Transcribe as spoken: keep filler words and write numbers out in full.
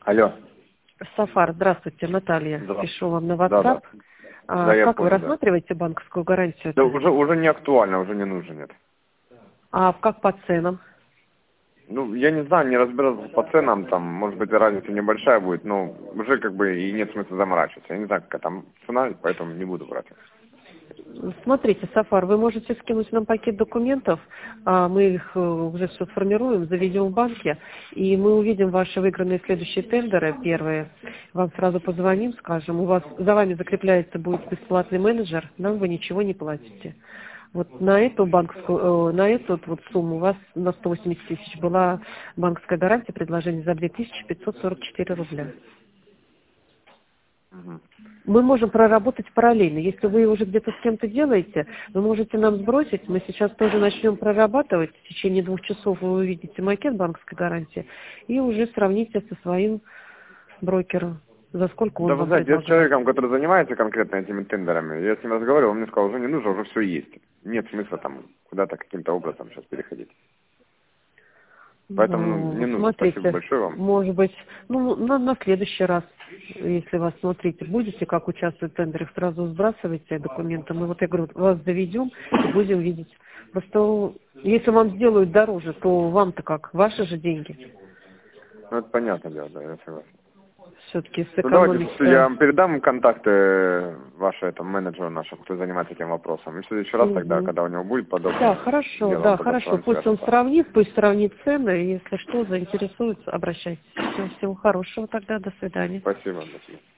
Алло. Сафар, здравствуйте, Наталья. Да. Пишу вам на Да, WhatsApp. да. А, Да, я как понял, вы да. рассматриваете банковскую гарантию? Да уже, уже не актуально, уже не нужно, нет. А как по ценам? Ну, я не знаю, не разбирался по ценам, там, может быть, разница небольшая будет, но уже как бы и нет смысла заморачиваться. Я не знаю, какая там цена, поэтому не буду брать. Смотрите, Сафар, вы можете скинуть нам пакет документов, а мы их э, уже все сформируем, заведем в банке, и мы увидим ваши выигранные следующие тендеры, первые. Вам сразу позвоним, скажем, у вас за вами закрепляется будет бесплатный менеджер, нам вы ничего не платите. Вот на эту банковскую, э, на эту вот сумму у вас на сто восемьдесят тысяч была банковская гарантия, предложение за две тысячи пятьсот сорок четыре рубля. Угу. Мы можем проработать параллельно. Если вы уже где-то с кем-то делаете, вы можете нам сбросить. Мы сейчас тоже начнем прорабатывать. В течение двух часов вы увидите макет банковской гарантии и уже сравните со своим брокером, за сколько он Да, вы вам знаете, я с предлагает. человеком, который занимается конкретно этими тендерами, я с ним разговаривал, он мне сказал, уже не нужно, уже все есть. Нет смысла там куда-то каким-то образом сейчас переходить. Поэтому ну, не Ну, нужно. Спасибо смотрите, большое вам. может быть, ну, на, на следующий раз, если вас смотрите, будете, как участвовать в тендерах, сразу сбрасывайте документы. Мы вот, я говорю, вас заведем и будем видеть. Просто если вам сделают дороже, то вам-то как? Ваши же деньги. Ну, это понятное дело, да, я согласен. Все-таки Ну, давайте, я сэкономить-то. вам передам контакты вашего этого менеджера нашего, кто занимается этим вопросом. И в следующий раз тогда, Мгм. когда у него будет подобное Да, хорошо, дело, он да, тогда с хорошо. вами Пусть он свяжется. сравнит, пусть сравнит цены, и если что, заинтересуется, обращайтесь. Всего, всего хорошего тогда, до свидания. Спасибо, до свидания.